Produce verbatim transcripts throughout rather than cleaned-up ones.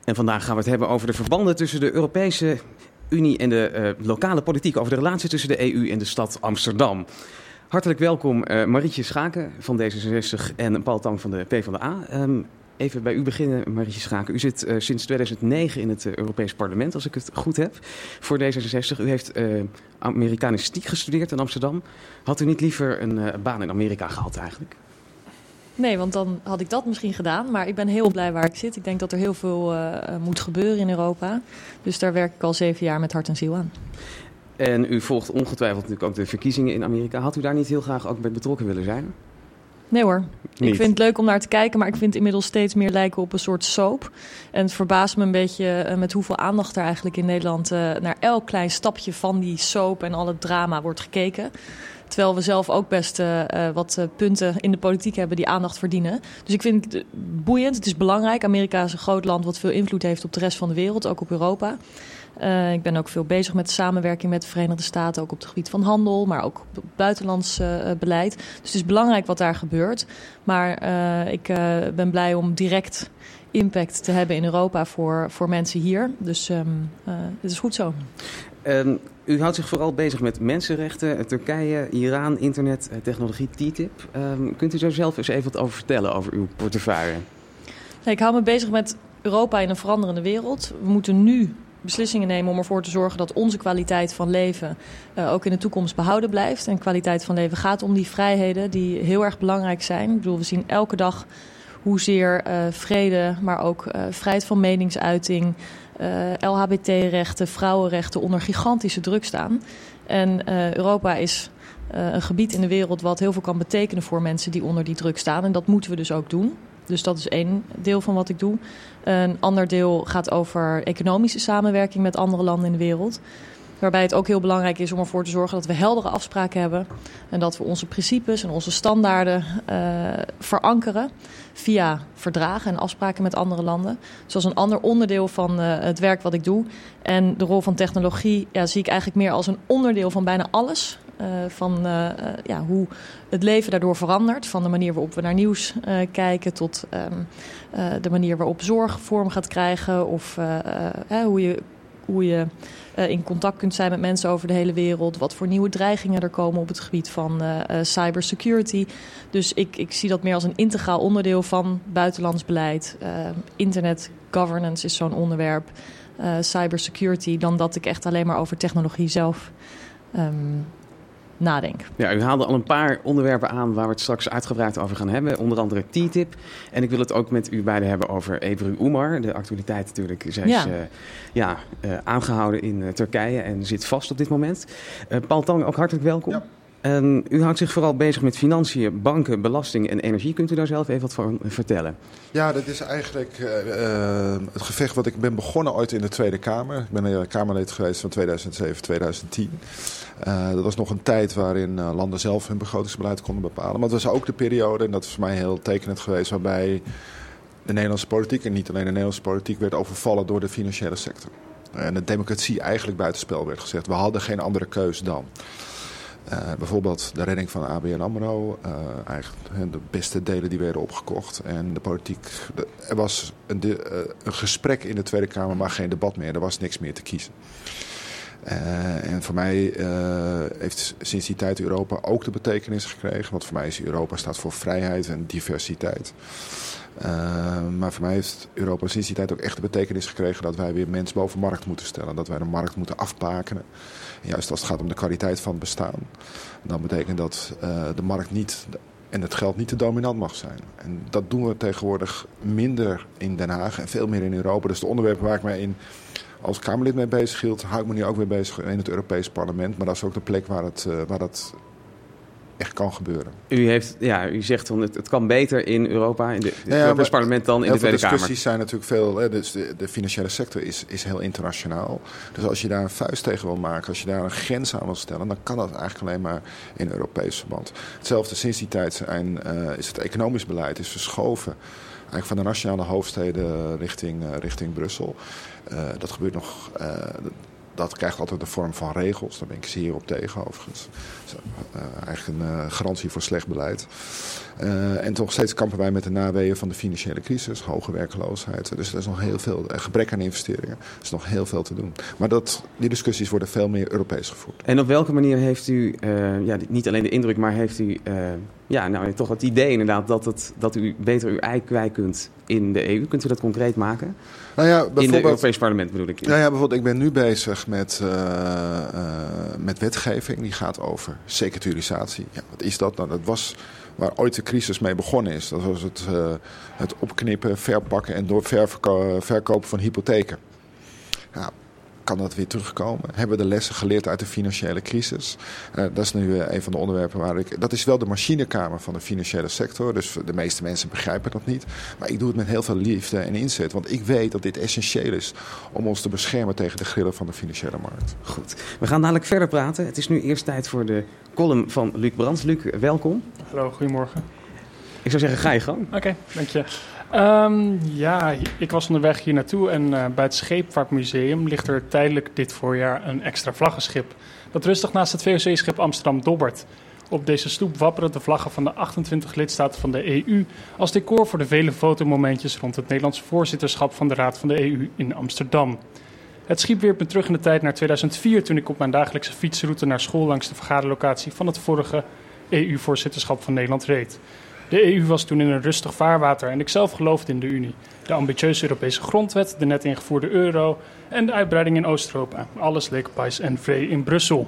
En vandaag gaan we het hebben over de verbanden tussen de Europese Unie en de uh, lokale politiek. Over de relatie tussen de E U en de stad Amsterdam. Hartelijk welkom uh, Marietje Schaken van D zesenzestig en Paul Tang van de PvdA. Um, even bij u beginnen, Marietje Schaken. U zit uh, sinds tweeduizend negen in het uh, Europees Parlement, als ik het goed heb, voor D zesenzestig. U heeft uh, Amerikanistiek gestudeerd in Amsterdam. Had u niet liever een uh, baan in Amerika gehad eigenlijk? Nee, want dan had ik dat misschien gedaan. Maar ik ben heel blij waar ik zit. Ik denk dat er heel veel uh, moet gebeuren in Europa. Dus daar werk ik al zeven jaar met hart en ziel aan. En u volgt ongetwijfeld natuurlijk ook de verkiezingen in Amerika. Had u daar niet heel graag ook bij betrokken willen zijn? Nee hoor. Niet. Ik vind het leuk om naar te kijken, maar ik vind het inmiddels steeds meer lijken op een soort soap. En het verbaast me een beetje uh, met hoeveel aandacht er eigenlijk in Nederland uh, naar elk klein stapje van die soap en al het drama wordt gekeken. Terwijl we zelf ook best uh, wat uh, punten in de politiek hebben die aandacht verdienen. Dus ik vind het boeiend. Het is belangrijk. Amerika is een groot land wat veel invloed heeft op de rest van de wereld, ook op Europa. Uh, ik ben ook veel bezig met de samenwerking met de Verenigde Staten, ook op het gebied van handel, maar ook op buitenlands uh, beleid. Dus het is belangrijk wat daar gebeurt. Maar uh, ik uh, ben blij om direct impact te hebben in Europa voor, voor mensen hier. Dus um, uh, dit is goed zo. Um, u houdt zich vooral bezig met mensenrechten, Turkije, Iran, internet, technologie, T T I P. Um, kunt u daar zelf eens even wat over vertellen, over uw portefeuille? Nee, ik hou me bezig met Europa in een veranderende wereld. We moeten nu beslissingen nemen om ervoor te zorgen dat onze kwaliteit van leven uh, ook in de toekomst behouden blijft. En kwaliteit van leven gaat om die vrijheden die heel erg belangrijk zijn. Ik bedoel, we zien elke dag hoezeer uh, vrede, maar ook uh, vrijheid van meningsuiting, uh, L H B T-rechten, vrouwenrechten onder gigantische druk staan. En uh, Europa is uh, een gebied in de wereld wat heel veel kan betekenen voor mensen die onder die druk staan. En dat moeten we dus ook doen. Dus dat is één deel van wat ik doe. Een ander deel gaat over economische samenwerking met andere landen in de wereld. Waarbij het ook heel belangrijk is om ervoor te zorgen dat we heldere afspraken hebben. En dat we onze principes en onze standaarden uh, verankeren via verdragen en afspraken met andere landen. Dus dat is een ander onderdeel van uh, het werk wat ik doe. En de rol van technologie ja, zie ik eigenlijk meer als een onderdeel van bijna alles. Uh, van uh, uh, ja, hoe het leven daardoor verandert. Van de manier waarop we naar nieuws uh, kijken tot um, uh, de manier waarop zorg vorm gaat krijgen. Of uh, uh, hoe je, hoe je uh, in contact kunt zijn met mensen over de hele wereld. Wat voor nieuwe dreigingen er komen op het gebied van uh, uh, cybersecurity. Dus ik, ik zie dat meer als een integraal onderdeel van buitenlands beleid. Uh, internet governance is zo'n onderwerp. Uh, cybersecurity, dan dat ik echt alleen maar over technologie zelf Um, nadenk. Ja, u haalde al een paar onderwerpen aan waar we het straks uitgebreid over gaan hebben. Onder andere T T I P. En ik wil het ook met u beiden hebben over Ebru Umar. De actualiteit natuurlijk. Zij is ja. Uh, ja, uh, aangehouden in uh, Turkije en zit vast op dit moment. Uh, Paul Tang, ook hartelijk welkom. Ja. Um, u houdt zich vooral bezig met financiën, banken, belasting en energie. Kunt u daar zelf even wat van vertellen? Ja, dat is eigenlijk uh, uh, het gevecht wat ik ben begonnen ooit in de Tweede Kamer. Ik ben uh, Kamerlid geweest van tweeduizend zeven tot tweeduizend tien. Uh, dat was nog een tijd waarin uh, landen zelf hun begrotingsbeleid konden bepalen. Maar het was ook de periode, en dat is voor mij heel tekenend geweest, waarbij de Nederlandse politiek, en niet alleen de Nederlandse politiek, werd overvallen door de financiële sector. En de democratie eigenlijk buitenspel werd gezet. We hadden geen andere keus dan. Uh, bijvoorbeeld de redding van A B N AMRO. Uh, eigenlijk de beste delen die werden opgekocht. En de politiek. De, er was een, de, uh, een gesprek in de Tweede Kamer, maar geen debat meer. Er was niks meer te kiezen. Uh, en voor mij uh, heeft sinds die tijd Europa ook de betekenis gekregen. Want voor mij is Europa staat voor vrijheid en diversiteit. Uh, maar voor mij heeft Europa sinds die tijd ook echt de betekenis gekregen dat wij weer mens boven markt moeten stellen. Dat wij de markt moeten afbakenen. En juist als het gaat om de kwaliteit van het bestaan. Dan betekent dat uh, de markt niet en het geld niet te dominant mag zijn. En dat doen we tegenwoordig minder in Den Haag en veel meer in Europa. Dus de onderwerpen waar ik mij in als Kamerlid mee bezig hield, hou ik me nu ook weer bezig in het Europees Parlement. Maar dat is ook de plek waar het, uh, waar dat echt kan gebeuren. U, heeft, ja, u zegt dan het, het kan beter in Europa, in het ja, ja, Europees Parlement dan in de Tweede Kamer. De discussies zijn natuurlijk veel. Hè, dus de, de financiële sector is, is heel internationaal. Dus als je daar een vuist tegen wil maken, als je daar een grens aan wil stellen, dan kan dat eigenlijk alleen maar in Europees verband. Hetzelfde sinds die tijd zijn, uh, is het economisch beleid is verschoven. Eigenlijk van de nationale hoofdsteden richting, uh, richting Brussel. Uh, dat gebeurt nog. Uh, dat krijgt altijd de vorm van regels. Daar ben ik zeer op tegen overigens. Dat is uh, eigenlijk een uh, garantie voor slecht beleid. Uh, en toch steeds kampen wij met de naweeën van de financiële crisis. Hoge werkloosheid. Dus er is nog heel veel, uh, gebrek aan investeringen. Er is nog heel veel te doen. Maar dat, die discussies worden veel meer Europees gevoerd. En op welke manier heeft u, uh, ja, niet alleen de indruk, maar heeft u uh, ja, nou, toch het idee inderdaad dat, het, dat u beter uw ei kwijt kunt in de E U? Kunt u dat concreet maken? Nou ja, bijvoorbeeld, in het Europees Parlement bedoel ik. Nou ja, bijvoorbeeld, ik ben nu bezig met, uh, uh, met wetgeving die gaat over securitisatie. Ja, wat is dat? Nou, dat was waar ooit de crisis mee begonnen is. Dat was het, uh, het opknippen, verpakken en door ververko- verkopen van hypotheken. Ja, kan dat weer terugkomen? Hebben we de lessen geleerd uit de financiële crisis? Uh, dat is nu uh, een van de onderwerpen waar ik... Dat is wel de machinekamer van de financiële sector. Dus de meeste mensen begrijpen dat niet. Maar ik doe het met heel veel liefde en inzet. Want ik weet dat dit essentieel is om ons te beschermen tegen de grillen van de financiële markt. Goed. We gaan dadelijk verder praten. Het is nu eerst tijd voor de column van Luc Brands. Luc, welkom. Hallo, goedemorgen. Ik zou zeggen, ga je gang. Oké, okay, dank je. Um, ja, ik was onderweg hier naartoe en uh, bij het Scheepvaartmuseum ligt er tijdelijk dit voorjaar een extra vlaggenschip. Dat rustig naast het V O C-schip Amsterdam dobbert. Op deze stoep wapperen de vlaggen van de achtentwintig lidstaten van de E U als decor voor de vele fotomomentjes rond het Nederlands voorzitterschap van de Raad van de E U in Amsterdam. Het schip wierp me terug in de tijd naar tweeduizend vier toen ik op mijn dagelijkse fietsroute naar school langs de vergaderlocatie van het vorige E U-voorzitterschap van Nederland reed. De E U was toen in een rustig vaarwater en ik zelf geloofde in de Unie. De ambitieuze Europese grondwet, de net ingevoerde euro en de uitbreiding in Oost-Europa. Alles leek pais en vree in Brussel.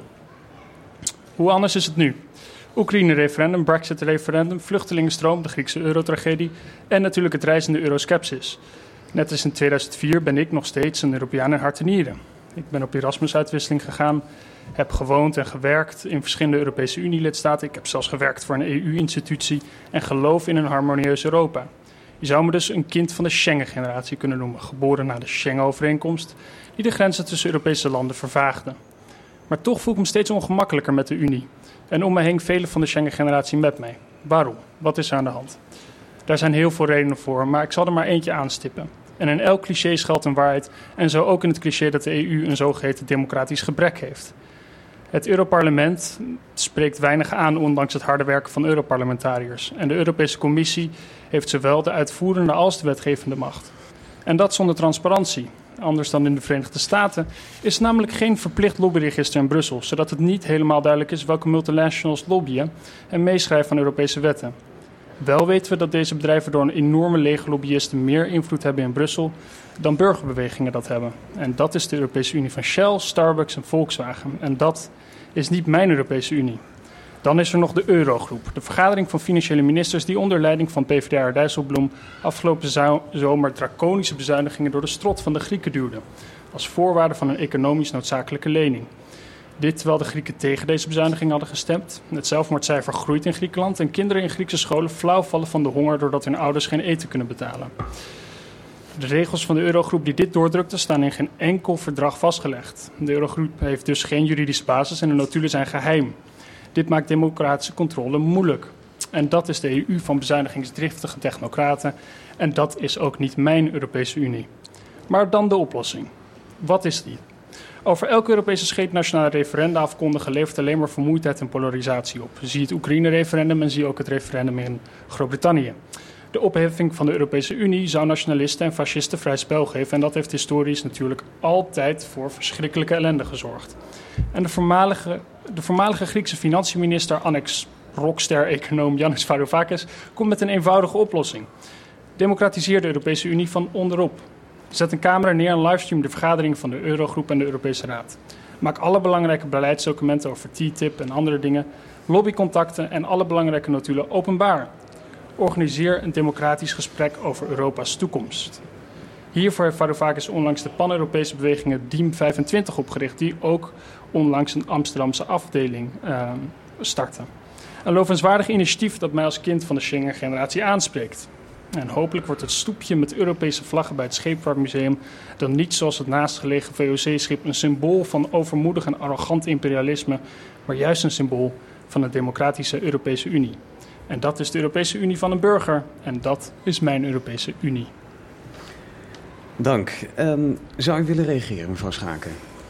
Hoe anders is het nu? Oekraïne-referendum, Brexit-referendum, vluchtelingenstroom, de Griekse eurotragedie en natuurlijk het reizende euroskepsis. Net als in tweeduizend vier ben ik nog steeds een Europeaan in hart en nieren. Ik ben op Erasmus-uitwisseling gegaan, heb gewoond en gewerkt in verschillende Europese Unie-lidstaten. Ik heb zelfs gewerkt voor een E U-institutie en geloof in een harmonieus Europa. Je zou me dus een kind van de Schengen-generatie kunnen noemen, geboren na de Schengen-overeenkomst, die de grenzen tussen Europese landen vervaagde. Maar toch voel ik me steeds ongemakkelijker met de Unie. En om me heen velen van de Schengen-generatie met mij. Waarom? Wat is er aan de hand? Daar zijn heel veel redenen voor, maar ik zal er maar eentje aanstippen. En in elk cliché schuilt een waarheid en zo ook in het cliché dat de E U een zogeheten democratisch gebrek heeft. Het Europarlement spreekt weinig aan ondanks het harde werken van Europarlementariërs. En de Europese Commissie heeft zowel de uitvoerende als de wetgevende macht. En dat zonder transparantie. Anders dan in de Verenigde Staten is er namelijk geen verplicht lobbyregister in Brussel, zodat het niet helemaal duidelijk is welke multinationals lobbyen en meeschrijven aan Europese wetten. Wel weten we dat deze bedrijven door een enorme leger lobbyisten meer invloed hebben in Brussel dan burgerbewegingen dat hebben. En dat is de Europese Unie van Shell, Starbucks en Volkswagen. En dat is niet mijn Europese Unie. Dan is er nog de Eurogroep, de vergadering van financiële ministers die onder leiding van PvdA Dijsselbloem afgelopen zomer draconische bezuinigingen door de strot van de Grieken duwde, als voorwaarde van een economisch noodzakelijke lening. Dit terwijl de Grieken tegen deze bezuiniging hadden gestemd. Het zelfmoordcijfer groeit in Griekenland en kinderen in Griekse scholen flauw vallen van de honger doordat hun ouders geen eten kunnen betalen. De regels van de Eurogroep die dit doordrukten staan in geen enkel verdrag vastgelegd. De Eurogroep heeft dus geen juridische basis en de notulen zijn geheim. Dit maakt democratische controle moeilijk. En dat is de E U van bezuinigingsdriftige technocraten. En dat is ook niet mijn Europese Unie. Maar dan de oplossing. Wat is die? Over elke Europese scheet nationale referenda afkondigen levert alleen maar vermoeidheid en polarisatie op. Zie het Oekraïne-referendum en zie ook het referendum in Groot-Brittannië. De opheffing van de Europese Unie zou nationalisten en fascisten vrij spel geven. En dat heeft historisch natuurlijk altijd voor verschrikkelijke ellende gezorgd. En de voormalige, de voormalige Griekse financiënminister, annex rockster-econoom Yanis Varoufakis, komt met een eenvoudige oplossing. Democratiseer de Europese Unie van onderop. Zet een camera neer en livestream de vergaderingen van de Eurogroep en de Europese Raad. Maak alle belangrijke beleidsdocumenten over T T I P en andere dingen, lobbycontacten en alle belangrijke notulen openbaar. Organiseer een democratisch gesprek over Europa's toekomst. Hiervoor heeft Varoufakis onlangs de pan-Europese bewegingen D I E M vijfentwintig opgericht, die ook onlangs een Amsterdamse afdeling uh, starten. Een lovenswaardig initiatief dat mij als kind van de Schengen-generatie aanspreekt. En hopelijk wordt het stoepje met Europese vlaggen bij het Scheepvaartmuseum dan niet zoals het naastgelegen V O C-schip een symbool van overmoedig en arrogant imperialisme, maar juist een symbool van een democratische Europese Unie. En dat is de Europese Unie van een burger. En dat is mijn Europese Unie. Dank. Um, zou u willen reageren, mevrouw Schaken?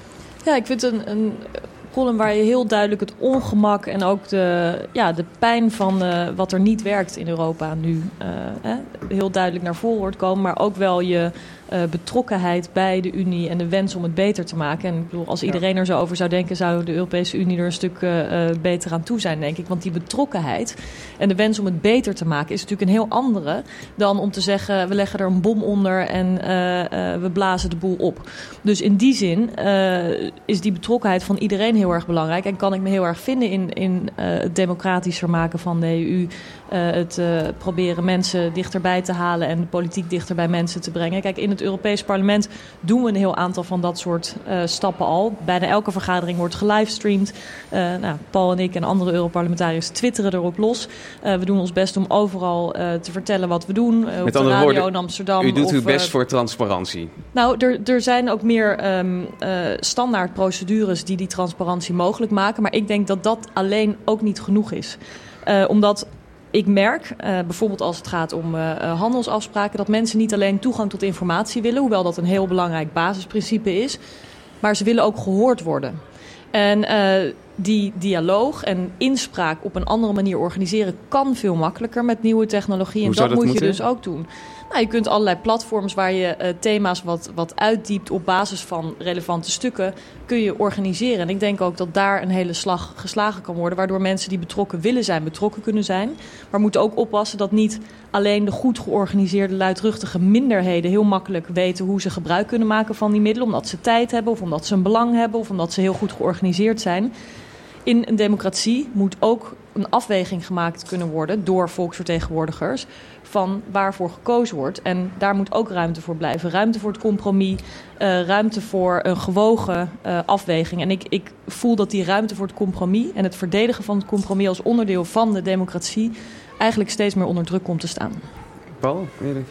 Ja, ik vind het een, een column waar je heel duidelijk het ongemak en ook de, ja, de pijn van uh, wat er niet werkt in Europa nu uh, hè, heel duidelijk naar voren hoort komen. Maar ook wel je uh, betrokkenheid bij de Unie en de wens om het beter te maken. En ik bedoel, als iedereen er zo over zou denken, zou de Europese Unie er een stuk uh, beter aan toe zijn, denk ik. Want die betrokkenheid en de wens om het beter te maken is natuurlijk een heel andere dan om te zeggen, we leggen er een bom onder en uh, uh, we blazen de boel op. Dus in die zin uh, is die betrokkenheid van iedereen heel erg belangrijk. En kan ik me heel erg vinden in, in uh, het democratischer maken van de E U. Uh, het uh, proberen mensen dichterbij te halen en de politiek dichter bij mensen te brengen. Kijk, in het Europees Parlement doen we een heel aantal van dat soort uh, stappen al. Bijna elke vergadering wordt gelivestreamd. Uh, nou, Paul en ik en andere Europarlementariërs twitteren erop los. Uh, we doen ons best om overal uh, te vertellen wat we doen. Uh, op Met de andere radio woorden, in Amsterdam. U doet of, uw best uh, voor transparantie. Nou, er, er zijn ook meer um, uh, standaard procedures die die transparantie mogelijk maken. Maar ik denk dat dat alleen ook niet genoeg is. Uh, omdat ik merk, uh, bijvoorbeeld als het gaat om uh, handelsafspraken, dat mensen niet alleen toegang tot informatie willen, hoewel dat een heel belangrijk basisprincipe is, maar ze willen ook gehoord worden. En uh, die dialoog en inspraak op een andere manier organiseren kan veel makkelijker met nieuwe technologie. En dat, dat moet moeten? je dus ook doen. Nou, je kunt allerlei platforms waar je uh, thema's wat, wat uitdiept op basis van relevante stukken kun je organiseren. En ik denk ook dat daar een hele slag geslagen kan worden, waardoor mensen die betrokken willen zijn, betrokken kunnen zijn. Maar moeten ook oppassen dat niet alleen de goed georganiseerde, luidruchtige minderheden heel makkelijk weten hoe ze gebruik kunnen maken van die middelen, omdat ze tijd hebben of omdat ze een belang hebben of omdat ze heel goed georganiseerd zijn. In een democratie moet ook een afweging gemaakt kunnen worden door volksvertegenwoordigers van waarvoor gekozen wordt. En daar moet ook ruimte voor blijven. Ruimte voor het compromis, uh, ruimte voor een gewogen uh, afweging. En ik, ik voel dat die ruimte voor het compromis en het verdedigen van het compromis als onderdeel van de democratie eigenlijk steeds meer onder druk komt te staan. Paul?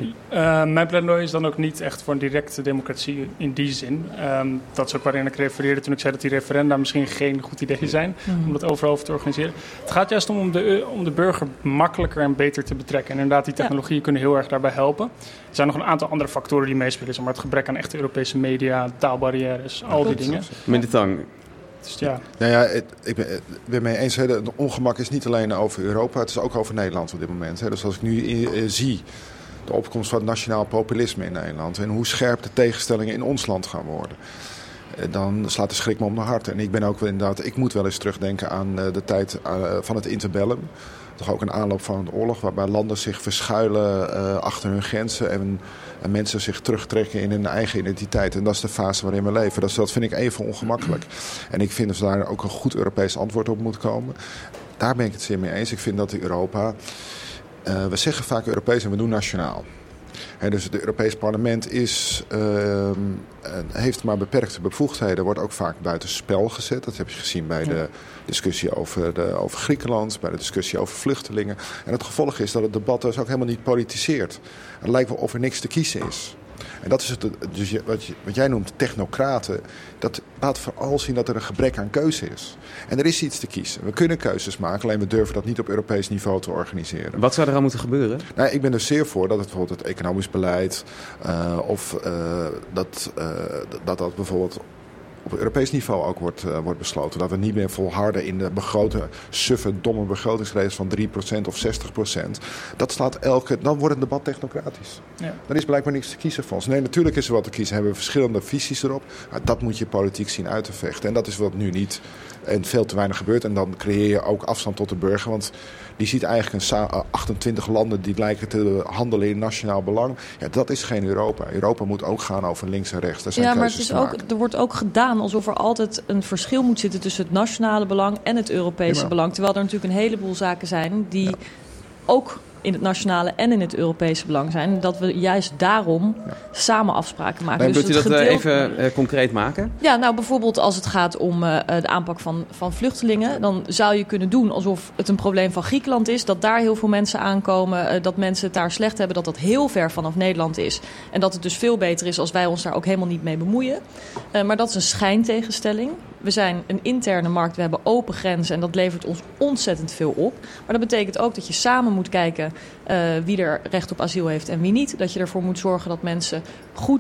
Uh, mijn pleidooi is dan ook niet echt voor een directe democratie in die zin. Um, dat is ook waarin ik refereerde toen ik zei dat die referenda misschien geen goed idee zijn mm. om dat overal over te organiseren. Het gaat juist om, om, de, om de burger makkelijker en beter te betrekken. En inderdaad, die technologieën ja. kunnen heel erg daarbij helpen. Er zijn nog een aantal andere factoren die meespelen, maar het gebrek aan echte Europese media, taalbarrières, al die dingen. Meneer de Tang. Dus ja. Nou ja, het, ik ben het ben mee eens. Hè, de ongemak is niet alleen over Europa, het is ook over Nederland op dit moment. Hè. Dus als ik nu uh, zie de opkomst van het nationaal populisme in Nederland en hoe scherp de tegenstellingen in ons land gaan worden, uh, dan slaat de schrik me om de hart. En ik ben ook wel inderdaad, ik moet wel eens terugdenken aan uh, de tijd uh, van het interbellum. Toch ook een aanloop van een oorlog waarbij landen zich verschuilen uh, achter hun grenzen en, en mensen zich terugtrekken in hun eigen identiteit. En dat is de fase waarin we leven. Dat, dat vind ik even ongemakkelijk. En ik vind dat daar ook een goed Europees antwoord op moet komen. Daar ben ik het zeer mee eens. Ik vind dat Europa, uh, we zeggen vaak Europees en we doen nationaal. He, dus het Europees Parlement is, uh, heeft maar beperkte bevoegdheden. Wordt ook vaak buitenspel gezet. Dat heb je gezien bij de discussie over, de, over Griekenland, bij de discussie over vluchtelingen. En het gevolg is dat het debat dus ook helemaal niet politiseert. Het lijkt wel of er niks te kiezen is. En dat is het, dus wat, je, wat jij noemt technocraten. Dat laat vooral zien dat er een gebrek aan keuze is. En er is iets te kiezen. We kunnen keuzes maken, alleen we durven dat niet op Europees niveau te organiseren. Wat zou er aan moeten gebeuren? Nou, ik ben er zeer voor dat het bijvoorbeeld het economisch beleid uh, of uh, dat, uh, dat dat bijvoorbeeld op Europees niveau ook wordt, uh, wordt besloten. Dat we niet meer volharden in de begrote, suffe, domme begrotingsregels van drie procent of zestig procent. Dat slaat elke, dan wordt het debat technocratisch. Ja. Dan is blijkbaar niks te kiezen voor ons. Nee, natuurlijk is er wat te kiezen. Hebben we verschillende visies erop. Maar dat moet je politiek zien uit te vechten. En dat is wat nu niet en veel te weinig gebeurt. En dan creëer je ook afstand tot de burger. Want die ziet eigenlijk een achtentwintig landen die lijken te handelen in nationaal belang. Ja, dat is geen Europa. Europa moet ook gaan over links en rechts. Daar zijn ja, maar het keuzes is ook, er wordt ook gedaan alsof er altijd een verschil moet zitten tussen het nationale belang en het Europese ja, belang. Terwijl er natuurlijk een heleboel zaken zijn die ja. ook in het nationale en in het Europese belang zijn. Dat we juist daarom ja. samen afspraken maken. Maar dus wilt u dat gedeelte... even uh, concreet maken? Ja, nou bijvoorbeeld als het gaat om uh, de aanpak van, van vluchtelingen. Dan zou je kunnen doen alsof het een probleem van Griekenland is. Dat daar heel veel mensen aankomen. Uh, dat mensen het daar slecht hebben. Dat dat heel ver vanaf Nederland is. En dat het dus veel beter is als wij ons daar ook helemaal niet mee bemoeien. Uh, maar dat is een schijntegenstelling. We zijn een interne markt, we hebben open grenzen en dat levert ons ontzettend veel op. Maar dat betekent ook dat je samen moet kijken uh, wie er recht op asiel heeft en wie niet. Dat je ervoor moet zorgen dat mensen goed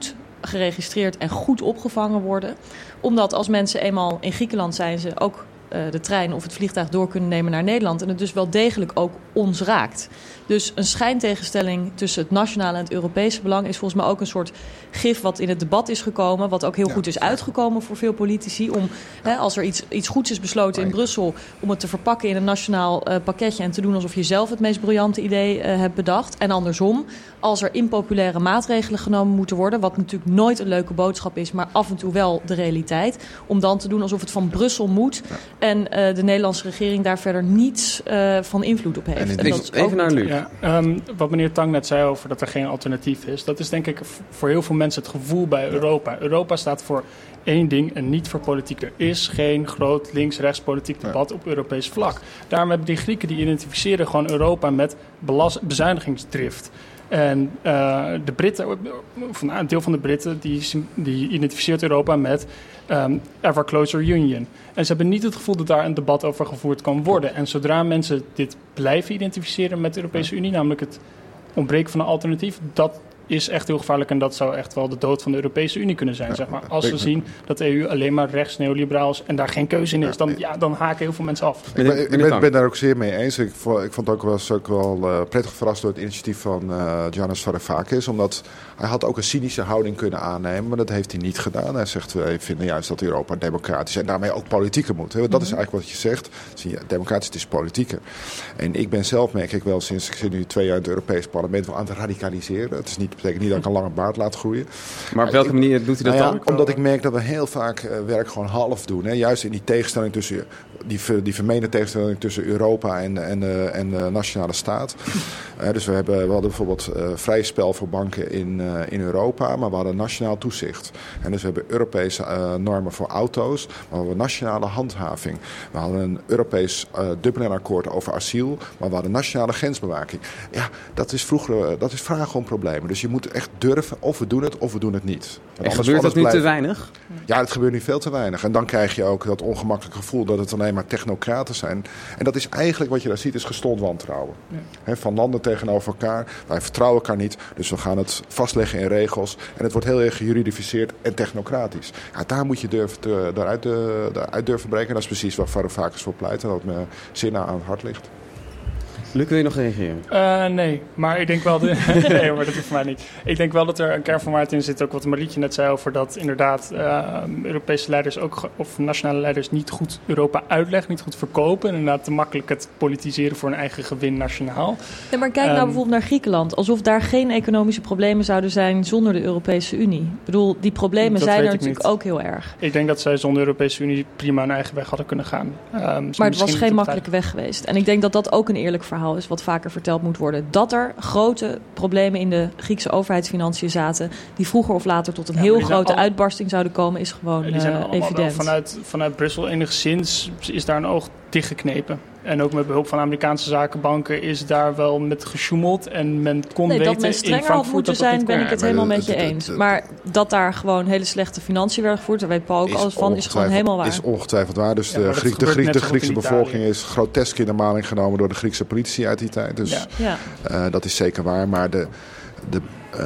geregistreerd en goed opgevangen worden. Omdat als mensen eenmaal in Griekenland zijn, ze ook uh, de trein of het vliegtuig door kunnen nemen naar Nederland. En het dus wel degelijk ook ons raakt. Dus een schijntegenstelling tussen het nationale en het Europese belang is volgens mij ook een soort gif wat in het debat is gekomen. Wat ook heel ja. goed is uitgekomen voor veel politici. Om, hè, als er iets, iets goeds is besloten in Brussel, om het te verpakken in een nationaal uh, pakketje en te doen alsof je zelf het meest briljante idee uh, hebt bedacht. En andersom, als er impopulaire maatregelen genomen moeten worden, wat natuurlijk nooit een leuke boodschap is, maar af en toe wel de realiteit, om dan te doen alsof het van Brussel moet ja. en uh, de Nederlandse regering daar verder niets uh, van invloed op heeft. En, en dat is even naar Luc. Ja, um, wat meneer Tang net zei over dat er geen alternatief is, dat is denk ik voor heel veel mensen het gevoel bij Europa. Europa staat voor één ding en niet voor politiek. Er is geen groot links-rechts politiek debat ja. op Europees vlak. Daarom hebben die Grieken die identificeren gewoon Europa met belast- bezuinigingsdrift. En uh, de Britten, of een deel van de Britten, die, die identificeert Europa met um, ever closer union. En ze hebben niet het gevoel dat daar een debat over gevoerd kan worden. En zodra mensen dit blijven identificeren met de Europese Unie, namelijk het ontbreken van een alternatief, dat is echt heel gevaarlijk en dat zou echt wel de dood van de Europese Unie kunnen zijn. Ja, zeg maar. Als we zien dat de E U alleen maar rechts neoliberaal is en daar geen keuze in is, dan, ja, dan haken heel veel mensen af. Ik ben, ik ben, ben daar ook zeer mee eens. Ik vond, ik vond het ook wel, ook wel uh, prettig verrast door het initiatief van uh, Giannis Varoufakis, omdat hij had ook een cynische houding kunnen aannemen, maar dat heeft hij niet gedaan. Hij zegt, wij vinden juist dat Europa democratisch en daarmee ook politieker moet. Hè? Dat mm-hmm. is eigenlijk wat je zegt. Democratisch, het is politieker. En ik ben zelf, merk ik wel, sinds ik zit nu twee jaar in het Europees Parlement, wel aan het radicaliseren. Het is niet, betekent niet dat ik een lange baard laat groeien. Maar op welke ik, manier doet hij dat nou ja, dan? Omdat ik merk dat we heel vaak uh, werk gewoon half doen. Hè? Juist in die tegenstelling tussen, die, die vermeende tegenstelling tussen Europa en, en, uh, en de nationale staat. Uh, dus we, hebben, we hadden bijvoorbeeld uh, vrij spel voor banken in, uh, in Europa, maar we hadden nationaal toezicht. En dus we hebben Europese uh, normen voor auto's, maar we hebben nationale handhaving. We hadden een Europees uh, Dublin-akkoord over asiel, maar we hadden nationale grensbewaking. Ja, dat is vroeger, uh, dat is vragen om problemen. Dus je moet echt durven, of we doen het, of we doen het niet. En gebeurt dat nu blijven... te weinig? Ja, het gebeurt nu veel te weinig. En dan krijg je ook dat ongemakkelijke gevoel dat het alleen maar technocraten zijn. En dat is eigenlijk wat je daar ziet, is gestold wantrouwen. Ja. He, van landen tegenover elkaar. Wij vertrouwen elkaar niet, dus we gaan het vastleggen in regels. En het wordt heel erg juridificeerd en technocratisch. Ja, daar moet je durven te, daaruit, de, daaruit durven breken. En dat is precies waar Varoufakis voor pleit en dat me zeer na aan het hart ligt. Luc, wil je nog reageren? Uh, nee, maar ik denk wel... De... nee, maar dat hoeft voor mij niet. Ik denk wel dat er een kern van waarheid in zit. Ook wat Marietje net zei over dat inderdaad uh, Europese leiders ook, of nationale leiders niet goed Europa uitleggen, niet goed verkopen. En inderdaad te makkelijk het politiseren voor een eigen gewin nationaal. Ja, maar kijk um, nou bijvoorbeeld naar Griekenland. Alsof daar geen economische problemen zouden zijn zonder de Europese Unie. Ik bedoel, die problemen zijn er natuurlijk niet. Ook heel erg. Ik denk dat zij zonder de Europese Unie prima hun eigen weg hadden kunnen gaan. Um, maar het was geen makkelijke weg geweest. En ik denk dat dat ook een eerlijk verhaal is wat vaker verteld moet worden. Dat er grote problemen in de Griekse overheidsfinanciën zaten, die vroeger of later tot een ja, heel grote al... uitbarsting zouden komen, is gewoon die zijn uh, evident. Vanuit, vanuit Brussel enigszins is daar een oog dichtgeknepen. En ook met behulp van Amerikaanse zakenbanken is daar wel met gesjoemeld. En men kon nee, weten dat men strenger had moeten zijn, ben ik het helemaal met je eens. Maar dat daar gewoon hele slechte financiën werden gevoerd, daar weet Paul ook alles van, is gewoon helemaal waar. Is ongetwijfeld waar. Dus ja, de, Griek, de, Griek, de Griekse bevolking is grotesk in de maling genomen door de Griekse politici uit die tijd. Dus ja. uh, dat is zeker waar. Maar de... de uh,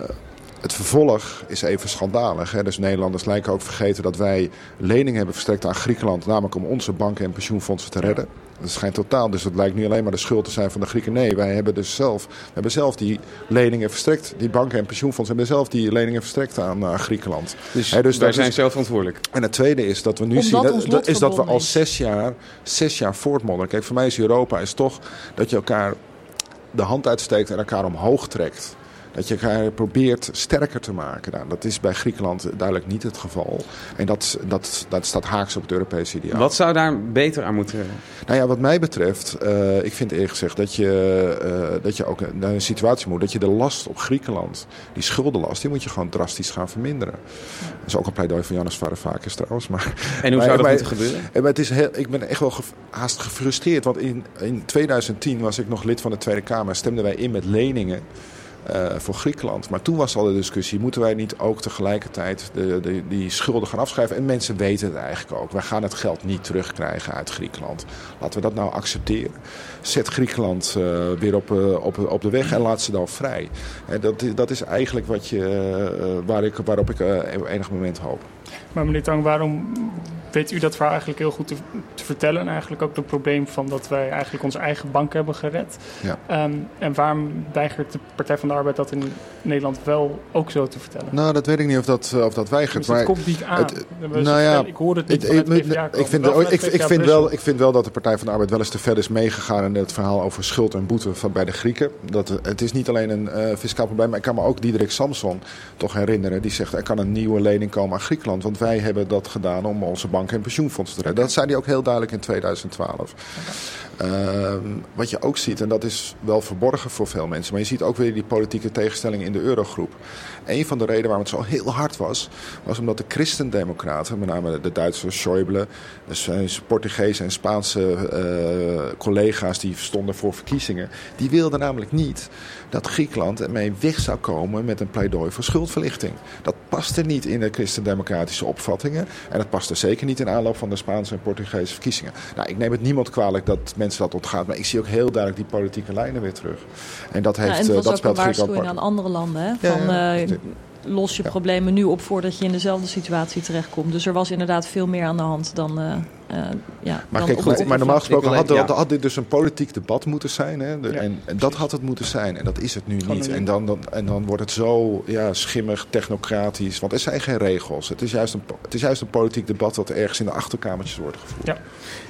Het vervolg is even schandalig. Hè? Dus Nederlanders lijken ook vergeten dat wij leningen hebben verstrekt aan Griekenland, namelijk om onze banken en pensioenfondsen te redden. Dat schijnt totaal, dus het lijkt niet alleen maar de schuld te zijn van de Grieken. Nee, wij hebben dus zelf, we hebben zelf die leningen verstrekt. Die banken en pensioenfondsen hebben zelf die leningen verstrekt aan uh, Griekenland. Dus, He, dus wij zijn is, zelf verantwoordelijk. En het tweede is dat we nu Omdat zien, dat, is dat we al zes jaar, zes jaar voortmodderen. Kijk, voor mij is Europa is toch dat je elkaar de hand uitsteekt en elkaar omhoog trekt. Dat je elkaar probeert sterker te maken. Nou, dat is bij Griekenland duidelijk niet het geval. En dat, dat, dat staat haaks op het Europese ideaal. Wat zou daar beter aan moeten? Nou ja, wat mij betreft, uh, ik vind eerlijk gezegd dat je, uh, dat je ook naar een situatie moet dat je de last op Griekenland, die schuldenlast, die moet je gewoon drastisch gaan verminderen. Dat is ook een pleidooi van Giannis Varoufakis trouwens. Maar, en hoe maar, zou dat maar, moeten gebeuren? Maar het is heel, ik ben echt wel ge, haast gefrustreerd. Want in, in tweeduizend tien was ik nog lid van de Tweede Kamer. Stemden wij in met leningen uh, voor Griekenland. Maar toen was al de discussie, moeten wij niet ook tegelijkertijd de, de, die schulden gaan afschrijven? En mensen weten het eigenlijk ook. Wij gaan het geld niet terugkrijgen uit Griekenland. Laten we dat nou accepteren. Zet Griekenland uh, weer op, uh, op, op de weg en laat ze dan vrij. En dat, dat is eigenlijk wat je, uh, waar ik, waarop ik uh, enig moment hoop. Maar meneer Tang, waarom weet u dat verhaal eigenlijk heel goed te, te vertellen? En eigenlijk ook het probleem van dat wij eigenlijk onze eigen bank hebben gered. Ja. Um, en waarom weigert de Partij van de Arbeid dat in Nederland wel ook zo te vertellen? Nou, dat weet ik niet of dat, of dat weigert. Dus het maar komt niet aan. Het, nou ja, ik hoor het niet het, vanuit het, P v dA ik, vind, wel ik, ik, ik, vind wel, ik vind wel dat de Partij van de Arbeid wel eens te ver is meegegaan in het verhaal over schuld en boete van bij de Grieken. Dat, het is niet alleen een uh, fiscaal probleem, maar ik kan me ook Diederik Samson toch herinneren. Die zegt, er kan een nieuwe lening komen aan Griekenland, want wij hebben dat gedaan om onze banken en pensioenfondsen te redden. Dat zei hij ook heel duidelijk in tweeduizend twaalf. Uh, wat je ook ziet, en dat is wel verborgen voor veel mensen, maar je ziet ook weer die politieke tegenstelling in de Eurogroep. Een van de redenen waarom het zo heel hard was, was omdat de christendemocraten, met name de Duitse Schäuble, de Portugese en Spaanse uh, collega's die stonden voor verkiezingen, die wilden namelijk niet dat Griekenland ermee weg zou komen met een pleidooi voor schuldverlichting. Dat paste niet in de christendemocratische opvattingen en dat paste zeker niet in aanloop van de Spaanse en Portugese verkiezingen. Nou, ik neem het niemand kwalijk dat mensen dat ontgaan, maar ik zie ook heel duidelijk die politieke lijnen weer terug. En dat heeft, ja, en het was dat ook speelt een waarschuwing Griekenland aan andere landen. Hè? Van, ja, ja. Uh, los je ja. problemen nu op voordat je in dezelfde situatie terechtkomt. Dus er was inderdaad veel meer aan de hand dan... Uh, uh, ja, maar dan kijk, op maar, maar normaal gesproken had, ja. had, had dit dus een politiek debat moeten zijn. Hè? De, ja, en, en dat had het moeten zijn. En dat is het nu niet. En dan, dan, en dan wordt het zo ja, schimmig, technocratisch. Want er zijn geen regels. Het is juist een, het is juist een politiek debat dat ergens in de achterkamertjes wordt gevoerd. Ja.